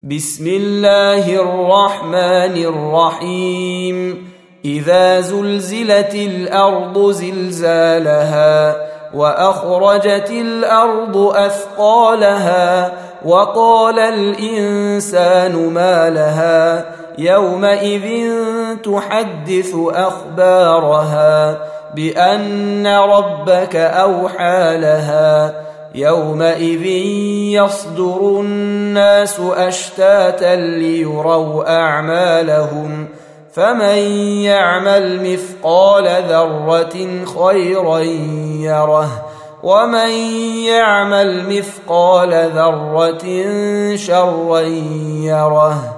بسم الله الرحمن الرحيم إذا زلزلت الأرض زلزالها وأخرجت الأرض أثقالها وقال الإنسان ما لها يومئذ تحدث أخبارها بأن ربك أوحى لها يومئذ يصدر الناس أشتاتا ليروا أعمالهم فمن يعمل مثقال ذرة خيرا يره ومن يعمل مثقال ذرة شرا يره.